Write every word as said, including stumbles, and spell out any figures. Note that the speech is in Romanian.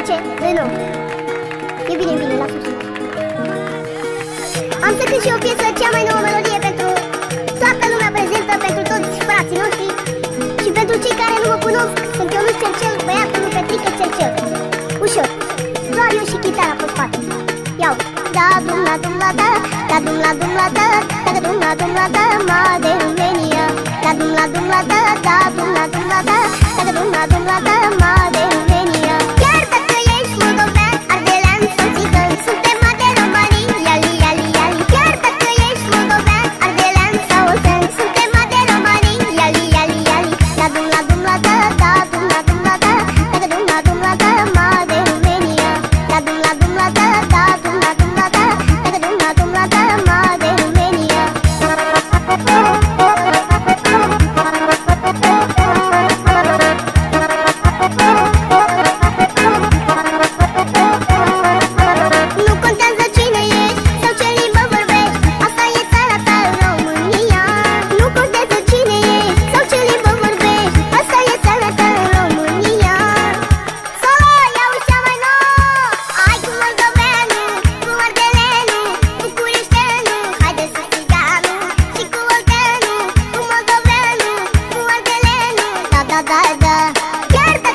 ce? Doi nou. E bine, bine, la sus. Am să cânt și o piesă, cea mai nouă melodie pentru toată lumea prezentă, pentru toți frații noștri și pentru cei care nu mă cunosc. Sunt Ionuț Cercel, băiatul lui Petrică Cercel. Ușor, doar eu și chitara pe spate. Iau. Da dum la dum la da, da dum la dum la da, da dum la dum la da, Maderullenia. Da dum la dum la da, da dum la dum la da, da dum la dum la da, Maderullenia. Chiar dacă ești moldovean, ardelean sau țigan, suntem maderomanii, iali, iali, iali. Chiar dacă ești moldovean, ardelean sau oltean, suntem maderomanii, iali, iali, iali. Da dum la dum la da, da dum la dum la da, da dum la dum la da, Maderullenia. Da dum la dum la da, da dum la dum la da, da dum la dum la da, Maderullenia. Nu contează cine ești sau ce limbă vorbești, asta e țara ta, România. Nu contează cine ești sau ce limbă vorbești, asta e țara ta, România. Solo, ia ușa mai nouă, hai cu moldoveanul, cu ardelenul, cu cureșteanul, haide să țiganul, și cu olteanul, cu moldoveanul, cu ardelenul. Da, da, da, da. Chiar